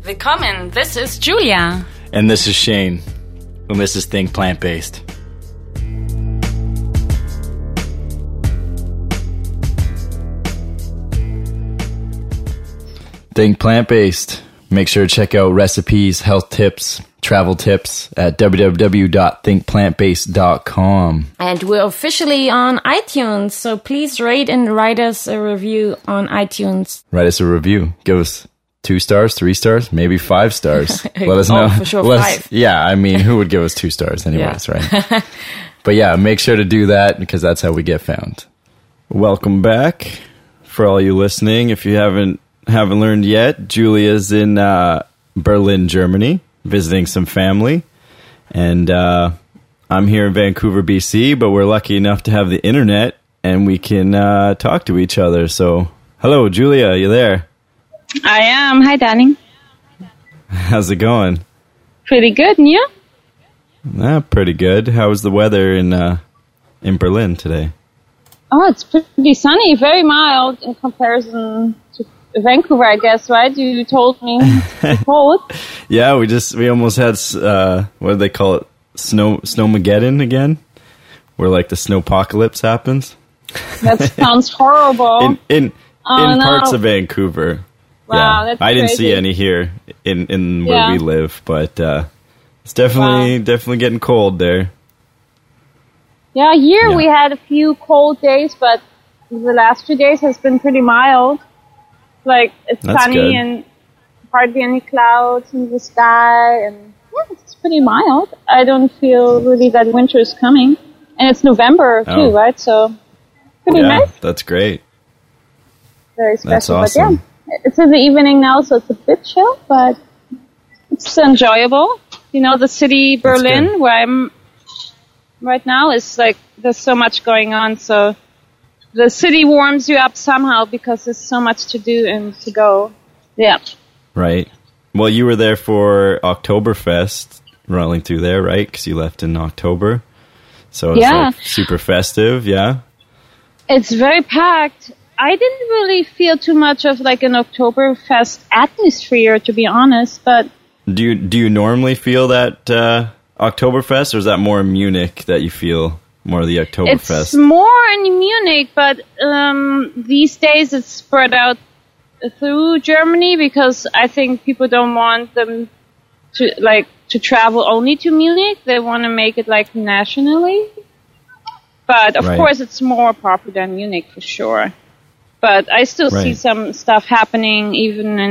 Willkommen, this is Julia. And this is Shane. And this is Think Plant-Based. Think Plant-Based. Make sure to check out recipes, health tips, travel tips at www.thinkplantbased.com. And we're officially on iTunes, so please rate and write us a review on iTunes. Write us a review. Give us 2 stars, 3 stars, maybe 5 stars. Let us know. For sure, 5. Yeah, I mean, who would give us 2 stars anyways, right? But yeah, make sure to do that because that's how we get found. Welcome back for all you listening. If you haven't learned yet, Julia's in Berlin, Germany, visiting some family. And I'm here in Vancouver, BC, but we're lucky enough to have the internet and we can talk to each other. So, hello, Julia, you there? I am. Hi, darling. How's it going? Pretty good, and you? Pretty good. How was the weather in Berlin today? Oh, it's pretty sunny, very mild in comparison to Vancouver, I guess, right? You told me it's cold. Yeah, we almost had, what do they call it? Snowmageddon again? Where like the snowpocalypse happens. That sounds horrible. In parts of Vancouver. Wow, yeah. that's I didn't crazy. see any here in where we live, but it's definitely getting cold there. Yeah, here we had a few cold days, but the last 2 days has been pretty mild. Like, it's That's sunny good. and hardly any clouds in the sky, and it's pretty mild. I don't feel really that winter is coming. And it's November, too, right? So, pretty nice. That's great. Very special. That's awesome. But it's in the evening now, so it's a bit chill, but it's enjoyable. You know, the city, Berlin, where I'm right now, is like, there's so much going on, so the city warms you up somehow because there's so much to do and to go. Yeah. Right. Well, you were there for Oktoberfest, rolling through there, right? Because you left in October. So it's like super festive, yeah? It's very packed. I didn't really feel too much of like an Oktoberfest atmosphere, to be honest, but... Do you normally feel that Oktoberfest, or is that more in Munich that you feel more of the Oktoberfest? It's more in Munich, but these days it's spread out through Germany because I think people don't want them to travel only to Munich. They want to make it like nationally. But of course it's more popular in Munich for sure. But I still see some stuff happening even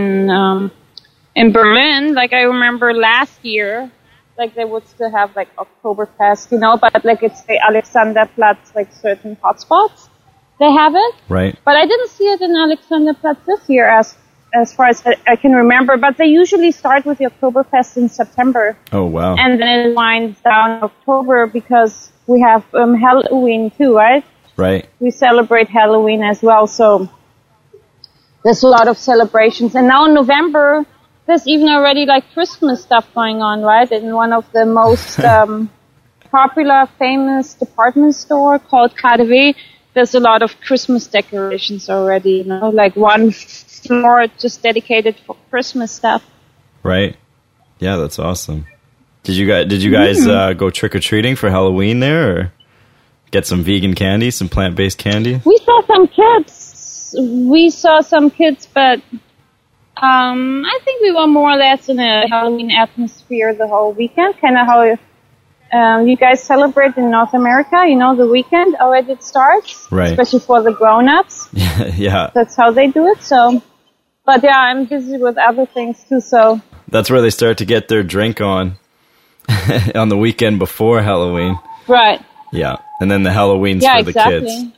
in Berlin. Like I remember last year, like they would still have like Oktoberfest, you know, but like it's the Alexanderplatz, like certain hotspots. They have it. Right. But I didn't see it in Alexanderplatz this year as far as I can remember. But they usually start with the Oktoberfest in September. Oh, wow. And then it winds down in October because we have Halloween too, right? Right. We celebrate Halloween as well, so there's a lot of celebrations. And now in November, there's even already like Christmas stuff going on, right? In one of the most popular, famous department store called KaDeWe, there's a lot of Christmas decorations already, you know, like one floor just dedicated for Christmas stuff. Right. Yeah, that's awesome. Did you guys go trick-or-treating for Halloween there, or get some vegan candy, some plant-based candy? We saw some kids, but I think we were more or less in a Halloween atmosphere the whole weekend, kind of how you guys celebrate in North America, you know, the weekend already it starts, right? Especially for the grown-ups. Yeah. That's how they do it, so. But yeah, I'm busy with other things too, so. That's where they start to get their drink on the weekend before Halloween. Right. Yeah, and then the Halloween's for the kids.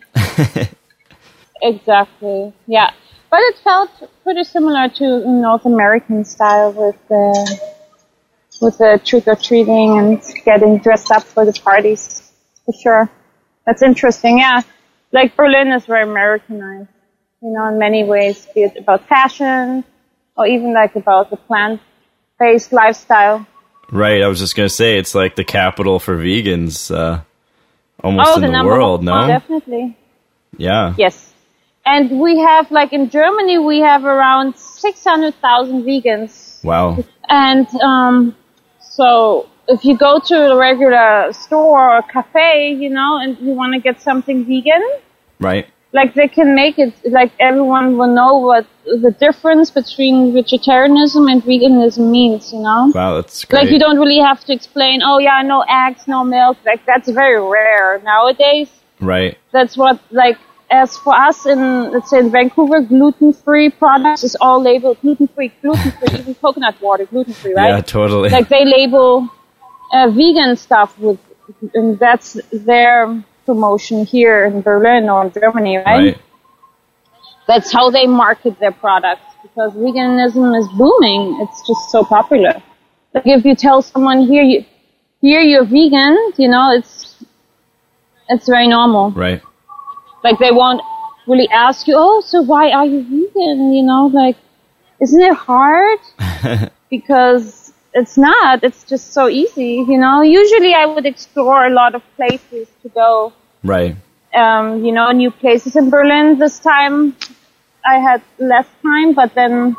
Exactly, yeah. But it felt pretty similar to North American style with the trick-or-treating and getting dressed up for the parties, for sure. That's interesting, yeah. Like Berlin is very Americanized, you know, in many ways, be it about fashion or even like about the plant-based lifestyle. Right, I was just going to say, it's like the capital for vegans almost in the world, no? Definitely. Yeah. Yes. And we have, like in Germany, we have around 600,000 vegans Wow. And so if you go to a regular store or cafe, you know, and you want to get something vegan, right? Like they can make it, like everyone will know what the difference between vegetarianism and veganism means, you know? Wow, that's great. Like you don't really have to explain, oh yeah, no eggs, no milk. Like that's very rare nowadays. Right. That's what, like, as for us in, let's say in Vancouver, gluten-free products is all labeled gluten-free, even coconut water, gluten-free, right? Yeah, totally. Like they label vegan stuff with, and that's their promotion here in Berlin or in Germany, right? That's how they market their products, because veganism is booming. It's just so popular. Like if you tell someone here you're vegan, you know, it's very normal. Right. Like they won't really ask you, oh, so why are you vegan? You know, like, isn't it hard? Because it's not. It's just so easy, you know. Usually I would explore a lot of places to go. Right. You know, new places in Berlin. This time I had less time, but then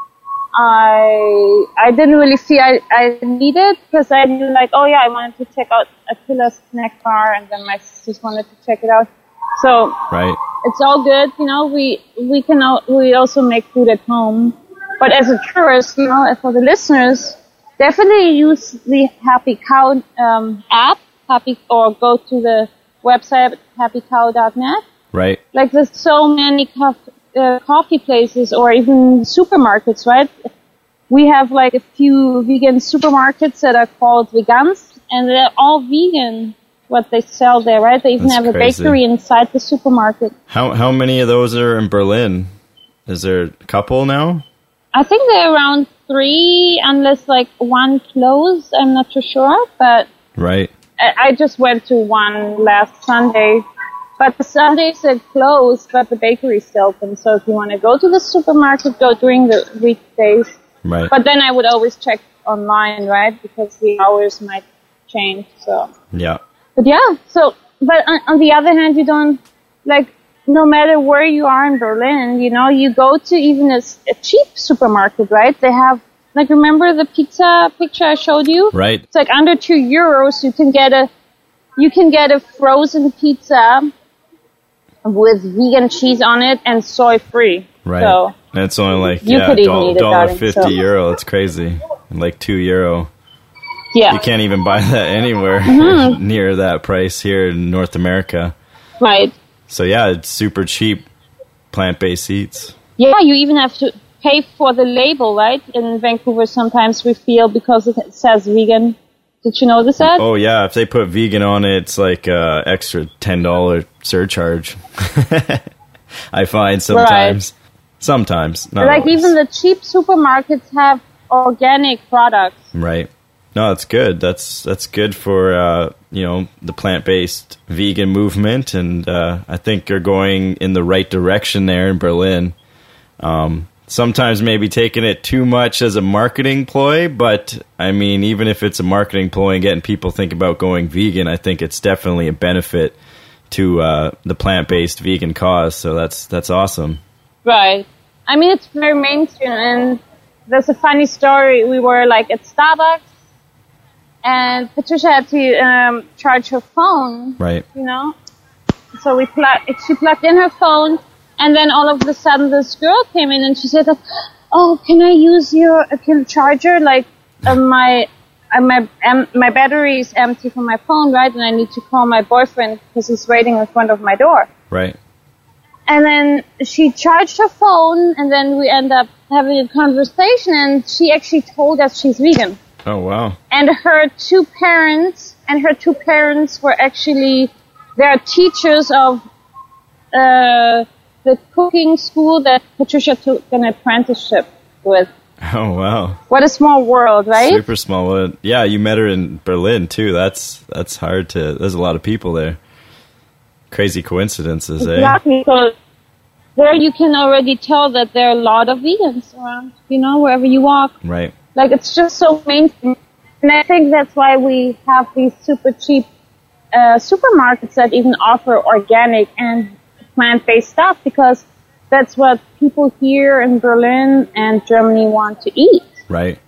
I didn't really see I needed, because I knew like, oh yeah, I wanted to check out Attila snack bar, and then my sisters wanted to check it out. So right. It's all good, you know. We also make food at home, but as a tourist, you know, for the listeners, definitely use the Happy Cow app, or go to the website happycow.net. Right. Like there's so many coffee places or even supermarkets, right? We have like a few vegan supermarkets that are called Vegans, and they're all vegan. What they sell there, right? They even have a bakery inside the supermarket. How many of those are in Berlin? Is there a couple now? I think they're around 3, unless like one closed. I'm not too sure, but right. I just went to one last Sunday. But the Sundays are closed, but the bakery is still open. So if you want to go to the supermarket, go during the weekdays. Right. But then I would always check online, right? Because the hours might change. So yeah. But yeah, but on the other hand, you don't, like, no matter where you are in Berlin, you know, you go to even a cheap supermarket, right? They have, like, remember the pizza picture I showed you? Right. It's like under €2, you can get a frozen pizza with vegan cheese on it and soy free. Right. So and it's only like, $1.50 euro. It's crazy. Like €2. Yeah. You can't even buy that anywhere near that price here in North America. Right. So yeah, it's super cheap plant-based eats. Yeah, you even have to pay for the label, right? In Vancouver, sometimes we feel because it says vegan. Did you notice that? Oh yeah, if they put vegan on it, it's like extra $10 surcharge. I find sometimes. Right. Sometimes, not like always. Even the cheap supermarkets have organic products. Right. No, that's good. That's good for the plant-based vegan movement, and I think you're going in the right direction there in Berlin. Sometimes maybe taking it too much as a marketing ploy, but I mean, even if it's a marketing ploy and getting people think about going vegan, I think it's definitely a benefit to the plant-based vegan cause. So that's awesome. Right. I mean, it's very mainstream, and there's a funny story. We were like at Starbucks, and Patricia had to charge her phone. Right. You know, so she plugged in her phone, and then all of a sudden this girl came in and she said, "Oh, can I use your charger? Like my battery is empty for my phone, right? And I need to call my boyfriend because he's waiting in front of my door." Right. And then she charged her phone, and then we end up having a conversation, and she actually told us she's vegan. Oh, wow. And her two parents were actually, they're teachers of the cooking school that Patricia took an apprenticeship with. Oh, wow. What a small world, right? Super small world. Yeah, you met her in Berlin, too. That's hard to, there's a lot of people there. Crazy coincidences, exactly. So there you can already tell that there are a lot of vegans around, you know, wherever you walk. Right. Like, it's just so mainstream. And I think that's why we have these super cheap supermarkets that even offer organic and plant-based stuff, because that's what people here in Berlin and Germany want to eat. Right.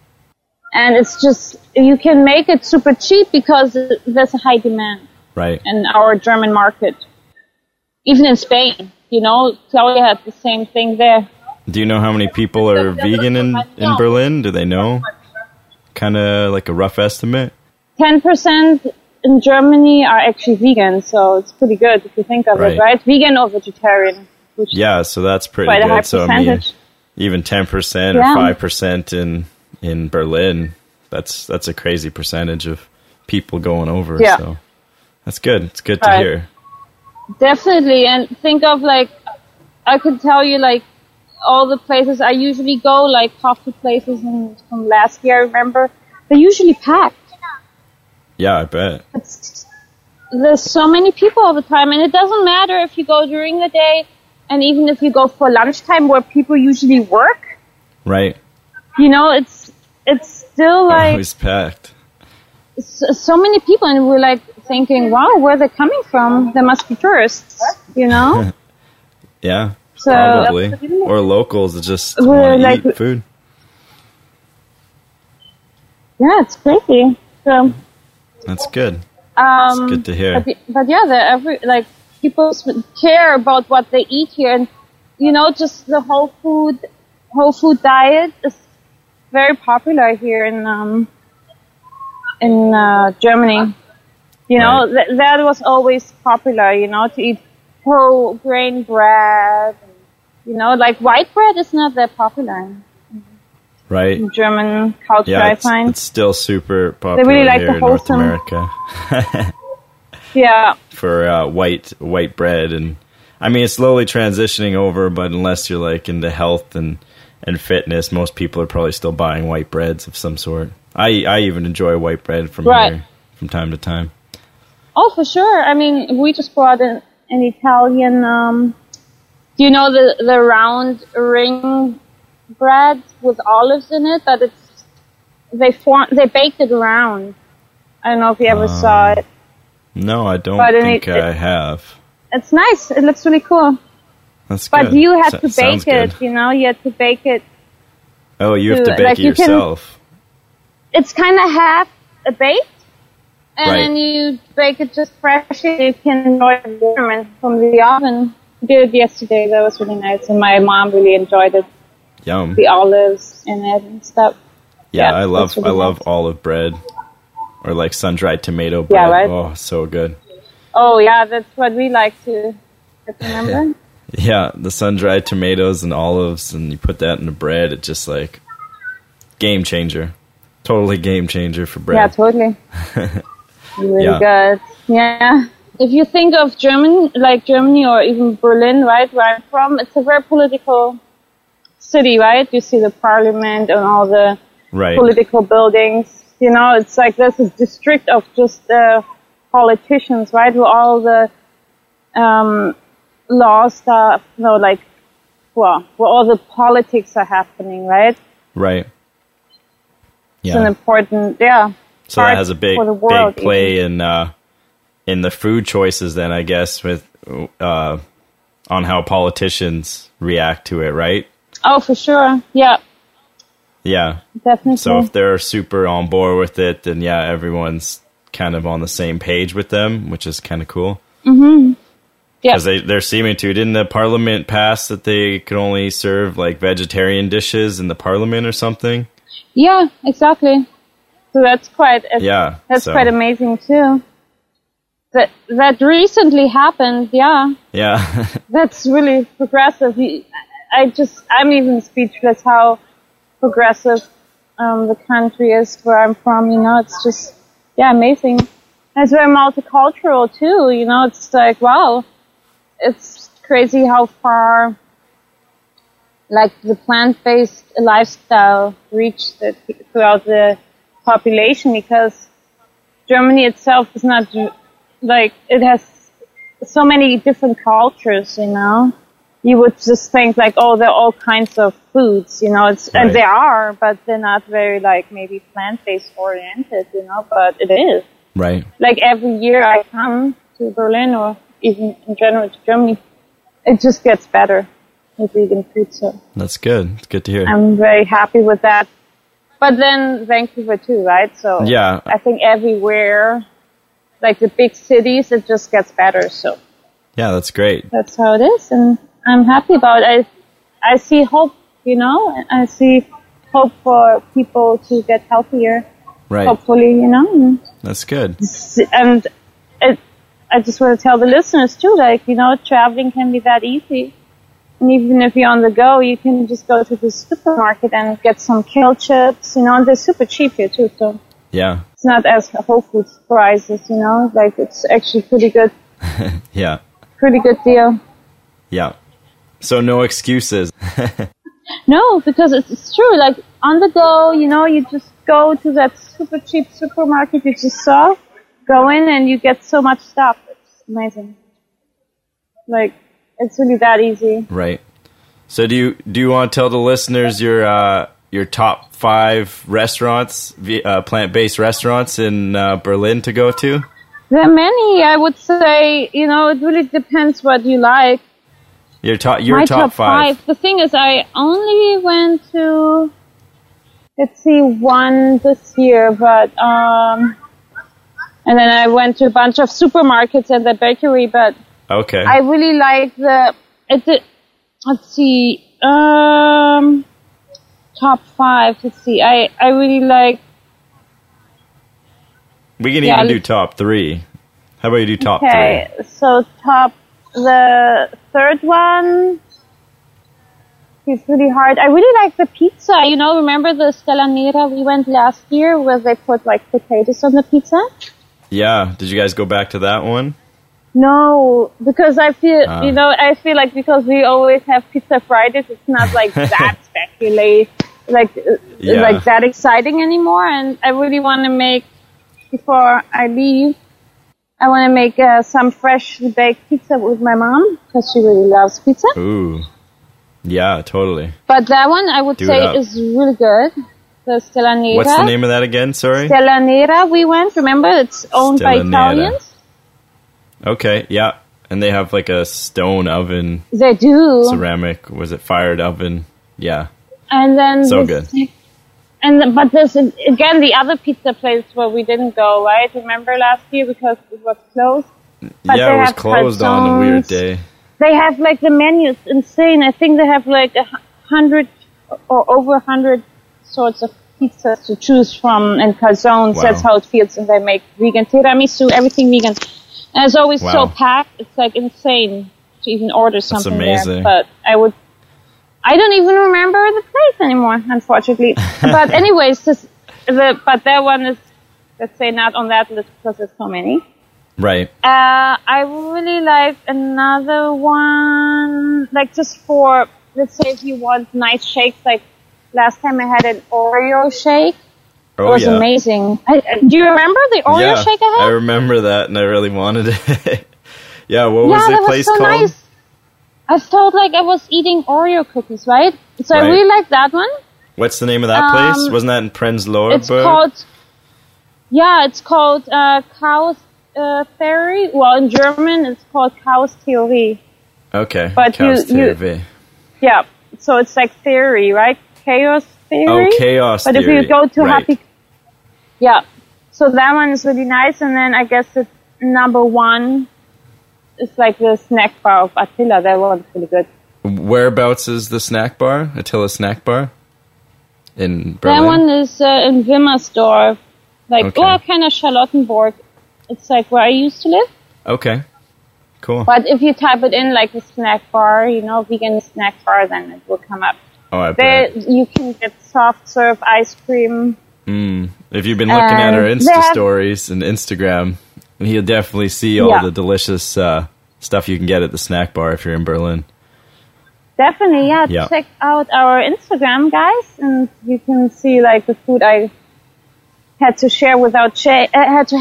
And it's just, you can make it super cheap because there's a high demand. Right. In our German market. Even in Spain, Claudia had the same thing there. Do you know how many people are vegan in Berlin? Do they know? Kind of like a rough estimate? 10% in Germany are actually vegan, so it's pretty good if you think of it, right? Vegan or vegetarian. Yeah, so that's pretty quite good. A high so percentage. I mean, even 10% or 5% in Berlin, that's a crazy percentage of people going over. Yeah. So that's good. It's good to hear. Definitely, and think of I could tell you all the places I usually go, like coffee places from last year, I remember, they're usually packed. Yeah, I bet. There's so many people all the time, and it doesn't matter if you go during the day, and even if you go for lunchtime where people usually work. Right. It's still always packed. So many people, and we're thinking, wow, where are they coming from? There must be tourists, Yeah, so, probably. Or locals that just want to eat food. Yeah, it's crazy. So that's good. It's good to hear. But yeah, people care about what they eat here, and just the whole food diet is very popular here in Germany. That was always popular, to eat whole grain bread. White bread is not that popular. Right. In German culture, yeah, I find. It's still super popular they really like here the in North America. Yeah. For white bread. And I mean, it's slowly transitioning over, but unless you're into health and fitness, most people are probably still buying white breads of some sort. I even enjoy white bread from here from time to time. Oh, for sure. I mean, we just bought an Italian, do you know the round ring bread with olives in it? But they baked it round. I don't know if you ever saw it. No, I don't think I have. It's nice. It looks really cool. That's good. But you have to bake it, you have to bake it. Oh, you have to bake it yourself. It's kind of half baked, and then you bake it just freshly. You can enjoy it warm from the oven. I did it yesterday. That was really nice, and my mom really enjoyed it. Yum. The olives in it and stuff. Yeah, I love olive bread, or sun-dried tomato bread. Yeah, right? Oh, so good. Oh yeah, that's what we like to remember. Yeah, the sun-dried tomatoes and olives, and you put that in the bread. It's just game changer. Totally game changer for bread. Yeah, totally. Really good. Yeah. If you think of Germany or even Berlin, right, where I'm from, it's a very political city, right? You see the parliament and all the political buildings. It's there's a district of just politicians, right, where all the law stuff, where all the politics are happening, right? Right. Yeah. It's an important, So that has a big play in the food choices then, I guess, with on how politicians react to it, right? Oh, for sure. Yeah. Yeah. Definitely. So if they're super on board with it, then everyone's kind of on the same page with them, which is kind of cool. Mm-hmm. Yeah. Because they're seeming to. Didn't the parliament pass that they could only serve vegetarian dishes in the parliament or something? Yeah, exactly. So that's quite quite amazing too. That recently happened. Yeah. Yeah. That's really progressive. I'm even speechless how progressive the country is where I'm from. It's just amazing. And it's very multicultural too. It's wow. It's crazy how far the plant-based lifestyle reached throughout the population, because Germany itself is not it has so many different cultures. You would just think there are all kinds of foods. And they are, but they're not very maybe plant-based oriented. But it is. Right. Every year I come to Berlin, or even in general to Germany, it just gets better with vegan food. So that's good. It's good to hear. I'm very happy with that. But then Vancouver too, right? So Yeah. I think everywhere, like the big cities, it just gets better. So Yeah, that's great. that's how it is, and I'm happy about it. I see hope, you know. I see hope for people to get healthier. Right. Hopefully, you know. That's good. And I just want to tell the listeners too, like, you know, traveling can be that easy. And even if you're on the go, you can just go to the supermarket and get some kale chips, you know, and they're super cheap here too, so Yeah. it's not as Whole Foods prices, you know, like it's actually pretty good Yeah. deal. Yeah. So no excuses. No, because it's true, like on the go, you know, you just go to that super cheap supermarket you just saw, go in and you get so much stuff. It's amazing. Like, it's really that easy. Right. So do you want to tell the listeners your top 5 restaurants, plant-based restaurants in Berlin to go to? There are many. I would say, you know, it really depends what you like. Your top My top 5. The thing is, I only went to, let's see, one this year, but and then I went to a bunch of supermarkets and the bakery, but Okay. I really like let's see, top 5. Let's see. I really like. We can even do top 3. How about you do top 3? Okay, so the third one is really hard. I really like the pizza. You know, remember the Stella Nera we went last year where they put like potatoes on the pizza? Yeah. Did you guys go back to that one? No, because I feel, you know, I feel like because we always have Pizza Fridays, it's not like that speculative, like that exciting anymore. And I really want to make, before I leave, I want to make some fresh baked pizza with my mom because she really loves pizza. Ooh. Yeah, totally. But that one I would say is really good. The Stella Nera. What's the name of that again? Sorry? Stella Nera we went. Remember, it's owned by Italians. Okay, yeah. And they have like a stone oven. They do. Ceramic, was it fired oven? Yeah. And then so good. But there's again the other pizza place where we didn't go, right? Remember last year because it was closed? But yeah, it was closed on a weird day. They have like the menus insane. I think they have like 100 or over 100 sorts of pizzas to choose from and calzones. Wow. That's how it feels. And they make vegan tiramisu, everything vegan. And it's always so packed. It's like insane to even order something there. But I don't even remember the place anymore, unfortunately. But anyways, but that one is, let's say, not on that list because there's so many. Right. I really like another one, like just for, let's say if you want nice shakes, like last time I had an Oreo shake. It was amazing. Do you remember the Oreo shake I had? I remember that, and I really wanted it. Yeah, what was the place called? Nice. I felt like I was eating Oreo cookies, right? So I really like that one. What's the name of that place? Wasn't that in Prenzlauer? It's called Chaos Theory. Well, in German, it's called Chaos Theorie. Okay, but Chaos Theorie. Yeah, so it's like theory, right? Chaos Theory. Oh, Chaos Theory. But if you go to Happy... Yeah, so that one is really nice. And then I guess it's number 1... It's like the snack bar of Attila. That one's really good. Whereabouts is the snack bar? Attila snack bar? In Berlin? That one is in Wimmersdorf. Like, kind of Charlottenburg. It's like where I used to live. Okay. Cool. But if you type it in like a snack bar, you know, vegan snack bar, then it will come up. Oh, I bet. You can get soft serve ice cream. If you've been looking at our Insta stories and Instagram, you'll definitely see all the delicious stuff you can get at the snack bar if you're in Berlin. Definitely, check out our Instagram, guys, and you can see like the food I had to share without Shane,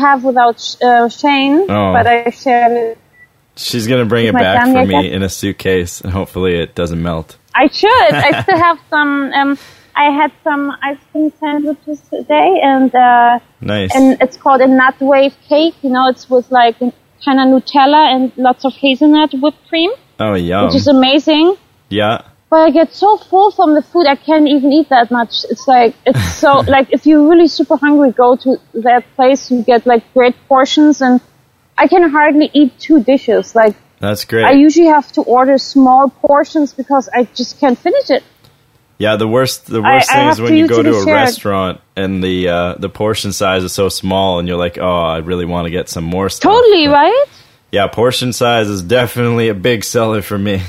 but I shared it. She's gonna bring it back for me in a suitcase, and hopefully it doesn't melt. I should. I still have some. I had some ice cream sandwiches today, and nice. And it's called a nut wave cake. You know, it's with like kind of Nutella and lots of hazelnut whipped cream. Oh, yum! Which is amazing. Yeah. but I get so full from the food, I can't even eat that much. It's like, it's so, like, if you're really super hungry, go to that place, you get, like, great portions, and I can hardly eat 2 dishes. Like, that's great. I usually have to order small portions because I just can't finish it. Yeah, the worst thing is when you go to a restaurant and the portion size is so small and you're like, oh, I really want to get some more stuff. Totally, right? Yeah, portion size is definitely a big seller for me.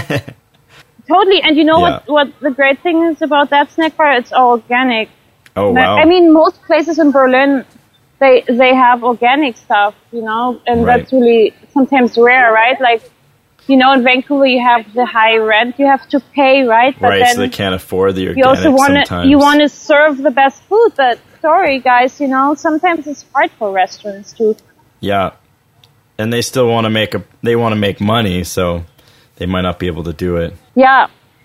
Totally, and you know what the great thing is about that snack bar? It's all organic. Oh, wow. I mean, most places in Berlin, they have organic stuff, you know, and that's really sometimes rare, right? Like, you know, in Vancouver you have the high rent you have to pay, right? But right, then so they can't afford the organic you also sometimes. You want to serve the best food, but sorry guys, you know, sometimes it's hard for restaurants to. Yeah, and they still want to make money, so they might not be able to do it. Yeah,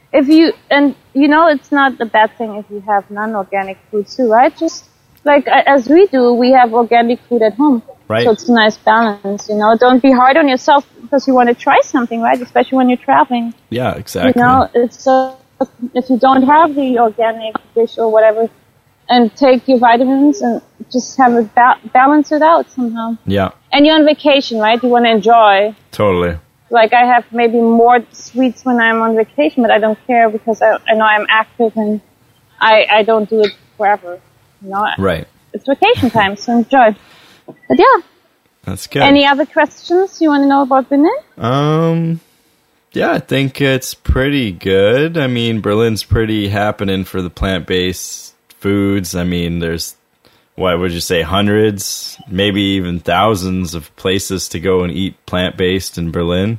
and you know, it's not a bad thing if you have non-organic food too, right? Just like as we do, we have organic food at home. Right. So it's a nice balance, you know. Don't be hard on yourself because you want to try something, right? Especially when you're traveling. Yeah, exactly. You know, it's if you don't have the organic dish or whatever, and take your vitamins and just have it balance it out somehow. Yeah. And you're on vacation, right? You want to enjoy. Totally. Like I have maybe more sweets when I'm on vacation, but I don't care because I know I'm active and I don't do it forever. You know? Right. It's vacation time, so enjoy. But yeah. That's good. Any other questions you want to know about Berlin? Yeah, I think it's pretty good. I mean, Berlin's pretty happening for the plant-based foods. I mean, there's, what would you say, hundreds, maybe even thousands of places to go and eat plant-based in Berlin.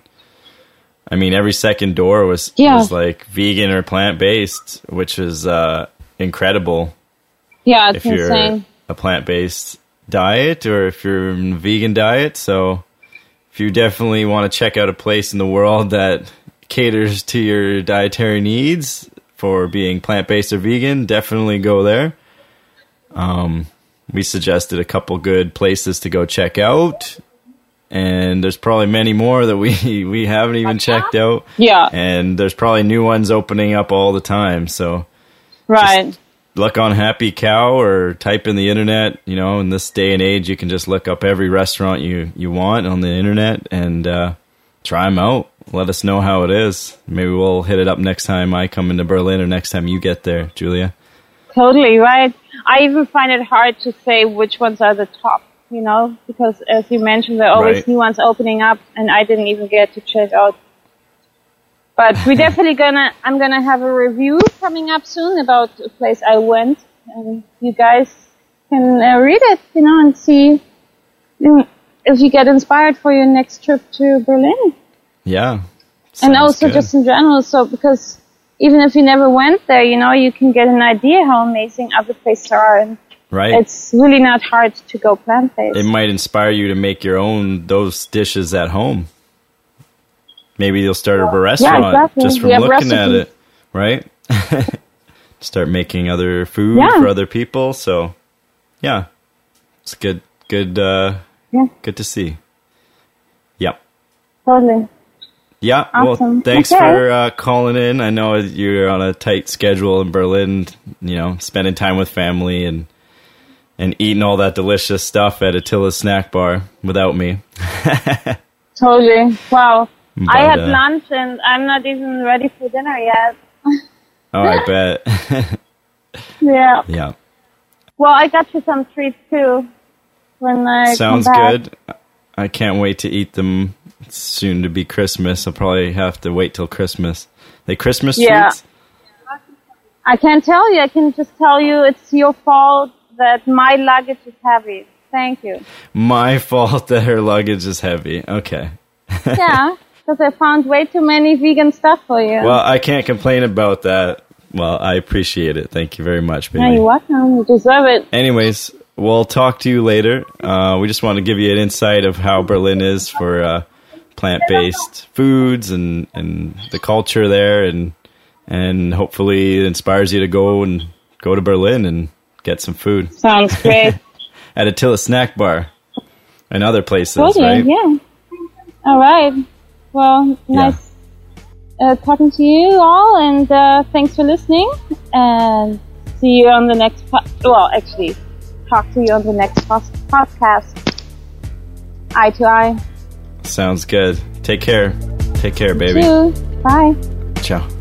I mean, every second door was like vegan or plant-based, which is incredible. Yeah, it's if you're insane. A plant-based diet or if you're in a vegan diet. So if you definitely want to check out a place in the world that caters to your dietary needs for being plant-based or vegan, definitely go there. We suggested a couple good places to go check out, and there's probably many more that we haven't even checked out. Yeah. And there's probably new ones opening up all the time. So right. Look on Happy Cow or type in the internet. You know, in this day and age, you can just look up every restaurant you want on the internet and try them out. Let us know how it is. Maybe we'll hit it up next time I come into Berlin or next time you get there, Julia. Totally, right. I even find it hard to say which ones are the top, you know, because as you mentioned, there are always new ones opening up and I didn't even get to check out. But we're definitely I'm gonna have a review coming up soon about a place I went, and you guys can read it, you know, and see if you get inspired for your next trip to Berlin. Yeah. And also good. just in general, so because even if you never went there, you know, you can get an idea how amazing other places are, and it's really not hard to go plant-based. It might inspire you to make those dishes at home. Maybe you'll start a restaurant just from looking at it, right? Start making other food for other people. So, yeah, it's good to see. Yep. Totally. Yeah. Awesome. Well, thanks for calling in. I know you're on a tight schedule in Berlin. You know, spending time with family and eating all that delicious stuff at Attila's snack bar without me. Totally. Wow. But, I had lunch and I'm not even ready for dinner yet. Oh, I bet. Yeah. Yeah. Well, I got you some treats too when I Sounds come back. good. I can't wait to eat them. It's soon to be Christmas. I'll probably have to wait till Christmas. They Christmas treats? I can't tell you. I can just tell you it's your fault that my luggage is heavy. Thank you. My fault that her luggage is heavy. Okay. Yeah. Because I found way too many vegan stuff for you. Well, I can't complain about that. Well, I appreciate it. Thank you very much, baby. Yeah, you're welcome. You deserve it. Anyways, we'll talk to you later. We just want to give you an insight of how Berlin is for plant-based foods and the culture there, and hopefully it inspires you to go to Berlin and get some food. Sounds great. At Attila Snack Bar and other places, totally, right? Yeah. All right. Well, nice. talking to you all, and thanks for listening. And see you on the next. Talk to you on the next podcast. Eye to eye. Sounds good. Take care. Take care, baby. You too. Bye. Ciao.